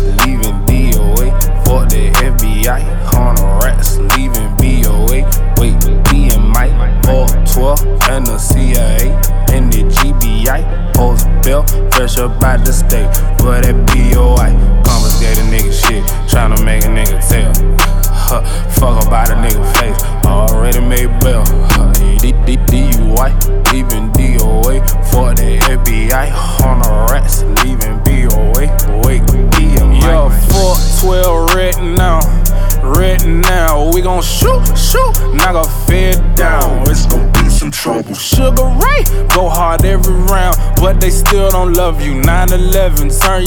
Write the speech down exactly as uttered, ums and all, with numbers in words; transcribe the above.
leaving D O A. Fuck the F B I, hundred rats, leaving B O A. Wait, D and Mike, four twelve, and the C I A, and the G B I. Post bill, fresh up out the state, but that B O I. Confiscate a nigga shit, tryna make a nigga tell. Huh, fuck about a nigga face, already made bail. Huh, D U I, leaving D O A. Fuck the F B I, hundred rats, leaving B O A. Wait, D and Mike. Yo, four twelve red now, red now. We gon' shoot, shoot, knock a fed down. It's gon' be some trouble. Sugar Ray, go hard every round, but they still don't love you. nine eleven, turn